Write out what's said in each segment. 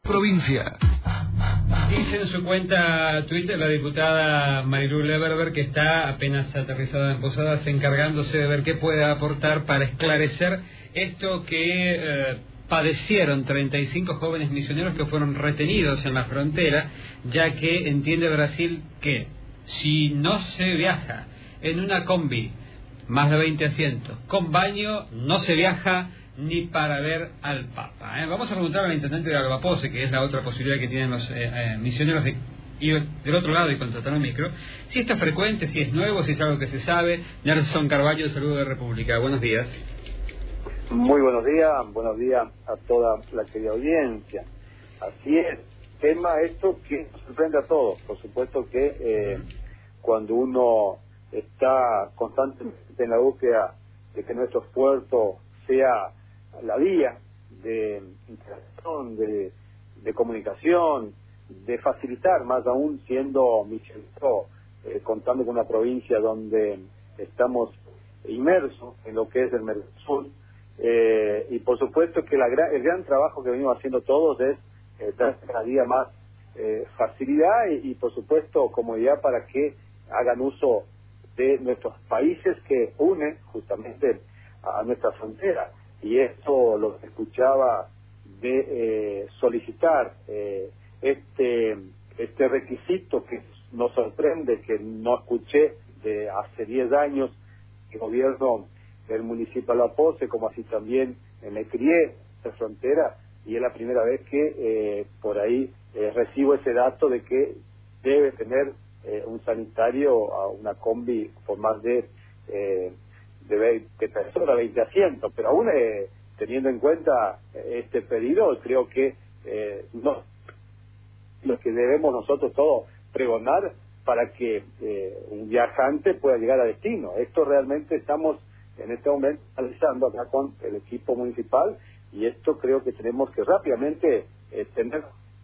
Provincia. Dice en su cuenta Twitter la diputada Marilu Leverber que está apenas aterrizada en Posadas encargándose de ver qué puede aportar para esclarecer esto que padecieron 35 jóvenes misioneros que fueron retenidos en la frontera, ya que entiende Brasil que si no se viaja en una combi más de 20 asientos con baño, no se viaja ni para ver al Papa. Vamos a preguntar al intendente de Albapose, que es la otra posibilidad que tienen los misioneros de ir del otro lado y contratar un micro, si esto es frecuente, si es nuevo, si es algo que se sabe. Nelson Carballo, Saludo de República. Buenos días. Muy buenos días a toda la querida audiencia. Así es, tema esto que nos sorprende a todos. Por supuesto que cuando uno está constantemente en la búsqueda de que nuestro esfuerzo sea la vía de interacción, de comunicación, de facilitar, más aún siendo misionero, contando con una provincia donde estamos inmersos en lo que es el Mercosur, y por supuesto que el gran trabajo que venimos haciendo todos es dar cada día más facilidad y por supuesto comodidad para que hagan uso de nuestros países que unen justamente a nuestra frontera. Y esto lo que escuchaba de solicitar este requisito que nos sorprende, que no escuché de hace 10 años el gobierno del municipio de Albapose, como así también me crié en la frontera, y es la primera vez que por ahí recibo ese dato de que debe tener un sanitario a una combi por más de 20 personas, 20 asientos, pero aún teniendo en cuenta este pedido, creo que no lo que debemos nosotros todos pregonar para que un viajante pueda llegar a destino. Esto realmente estamos en este momento analizando acá con el equipo municipal, y esto creo que tenemos que rápidamente tener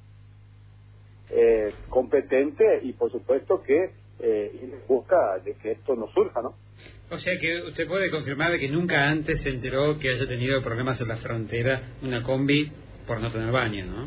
competente y por supuesto que ir en busca de que esto no surja, ¿no? O sea que usted puede confirmar que nunca antes se enteró que haya tenido problemas en la frontera una combi por no tener baño, ¿no?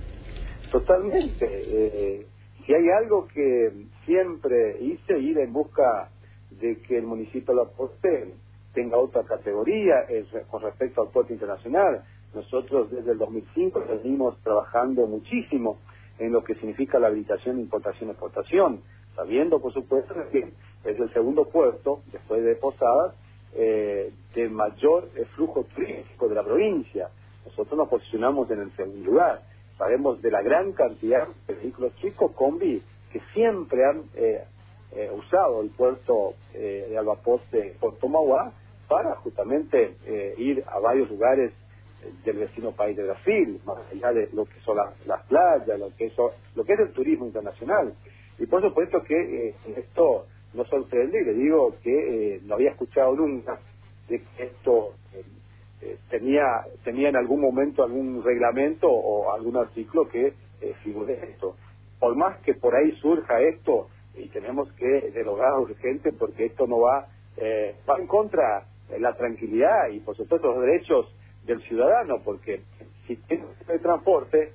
Totalmente. Si hay algo que siempre hice, ir en busca de que el municipio de Albapose tenga otra categoría con respecto al puerto internacional. Nosotros desde el 2005 venimos trabajando muchísimo en lo que significa la habilitación de importación y exportación, sabiendo por supuesto que es el segundo puerto, después de Posadas, de mayor flujo turístico de la provincia. Nosotros nos posicionamos en el segundo lugar. Sabemos de la gran cantidad de vehículos chicos, combi, que siempre han usado el puerto de Albapose por Tomauá para justamente ir a varios lugares del vecino país de Brasil, más allá de lo que son las playas, lo que es el turismo internacional. Y por supuesto que esto nos sorprende, y le digo que no había escuchado nunca de que esto tenía en algún momento algún reglamento o algún artículo que figure esto. Por más que por ahí surja esto, y tenemos que dialogar urgente, porque esto no va en contra de la tranquilidad y por supuesto los derechos del ciudadano, porque si tiene un medio de transporte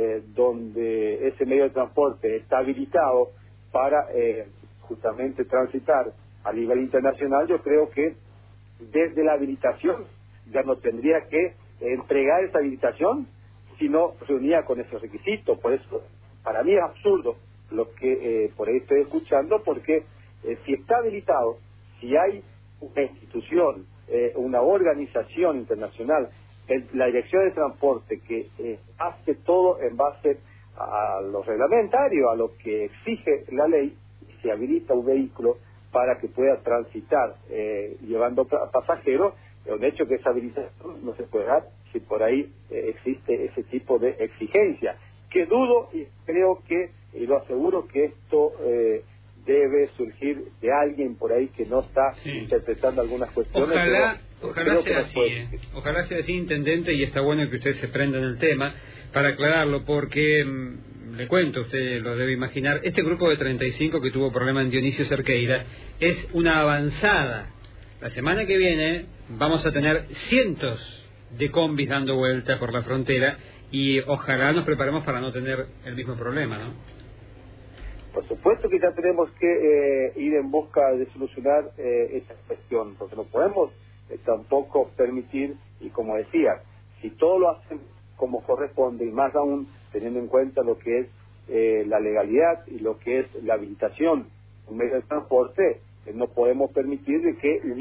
donde ese medio de transporte está habilitado para justamente transitar a nivel internacional, yo creo que desde la habilitación ya no tendría que entregar esa habilitación si no reunía con esos requisitos. Por eso para mí es absurdo lo que por ahí estoy escuchando, porque si está habilitado, si hay una institución, una organización internacional, la Dirección de Transporte que hace todo en base a lo reglamentario, a lo que exige la ley, y se habilita un vehículo para que pueda transitar llevando pasajeros, es un hecho que esa habilitación no se puede dar si por ahí existe ese tipo de exigencia, que dudo y creo que, y lo aseguro, que esto debe surgir de alguien por ahí que no está interpretando algunas cuestiones. Ojalá sea así, ojalá sea así, intendente, y está bueno que usted se prenda en el tema para aclararlo, porque le cuento, usted lo debe imaginar, este grupo de 35 que tuvo problemas en Dionisio Cerqueira es una avanzada. La semana que viene vamos a tener cientos de combis dando vuelta por la frontera, y ojalá nos preparemos para no tener el mismo problema, ¿no? Por supuesto que ya tenemos que ir en busca de solucionar esa cuestión, porque no podemos tampoco permitir, y como decía, si todo lo hacen como corresponde, y más aún teniendo en cuenta lo que es la legalidad y lo que es la habilitación de un medio de transporte, no podemos permitir de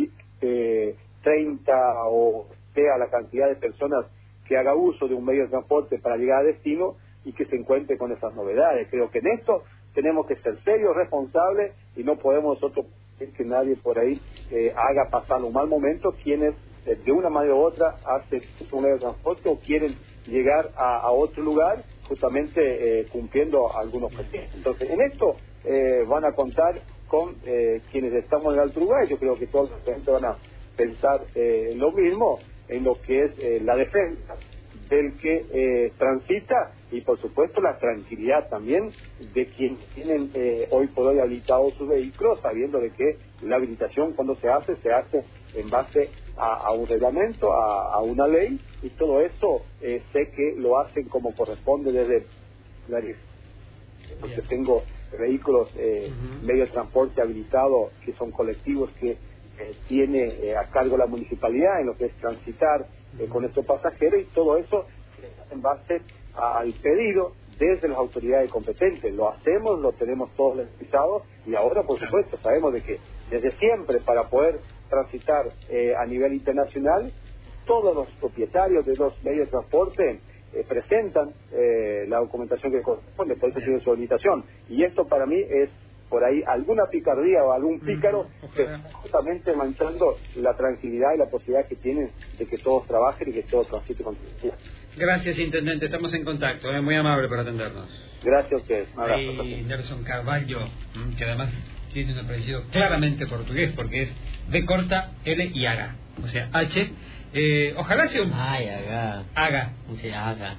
que 30 o sea la cantidad de personas que haga uso de un medio de transporte para llegar a destino y que se encuentre con esas novedades. Creo que en esto tenemos que ser serios, responsables, y no podemos nosotros decir que nadie por ahí haga pasar un mal momento quienes de una manera u otra hacen un medio de transporte o quieren llegar a otro lugar justamente cumpliendo algunos objetivos. Entonces, en esto van a contar con quienes estamos en el alto lugar. Yo creo que todos los gente van a pensar lo mismo en lo que es la defensa del que transita, y por supuesto la tranquilidad también de quienes tienen hoy por hoy habilitados sus vehículos, sabiendo de que la habilitación cuando se hace en base a un reglamento, a una ley, y todo eso sé que lo hacen como corresponde desde la porque tengo vehículos medio de transporte habilitado que son colectivos que tiene a cargo la municipalidad en lo que es transitar con estos pasajeros, y todo eso en base al pedido desde las autoridades competentes. Lo hacemos, lo tenemos todos legalizados, y ahora por supuesto sabemos de que desde siempre para poder transitar a nivel internacional, todos los propietarios de los medios de transporte presentan la documentación que corresponde, por eso tiene su habilitación, y esto para mí es por ahí alguna picardía o algún pícaro que está justamente manchando la tranquilidad y la posibilidad que tienen de que todos trabajen y que todos transiten con tranquilidad. Gracias, Intendente, estamos en contacto, muy amable por atendernos. Gracias a ustedes. Y Nelson Carvalho, que además tiene un apellido claramente portugués, porque es B corta, L y Haga, o sea, H. Ojalá sea un... Ay, Haga. Haga. Sí, Haga.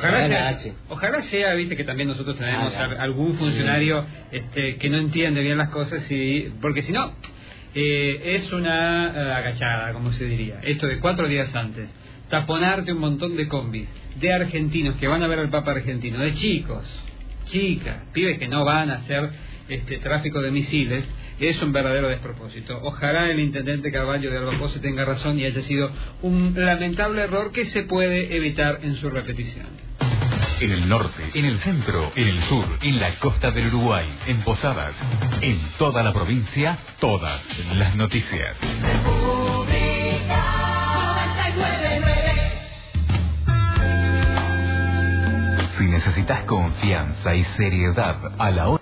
Ojalá sea, viste que también nosotros tenemos algún funcionario que no entiende bien las cosas, porque si no, es una agachada, como se diría. Esto de 4 días antes, taponarte un montón de combis, de argentinos que van a ver al Papa argentino, de chicos, chicas, pibes que no van a hacer tráfico de misiles, es un verdadero despropósito. Ojalá el Intendente Carvalho de Alba Pose tenga razón y haya sido un lamentable error que se puede evitar en su repetición. En el norte, en el centro, en el sur, en la costa del Uruguay, en Posadas, en toda la provincia, todas las noticias. Si necesitas confianza y seriedad a la hora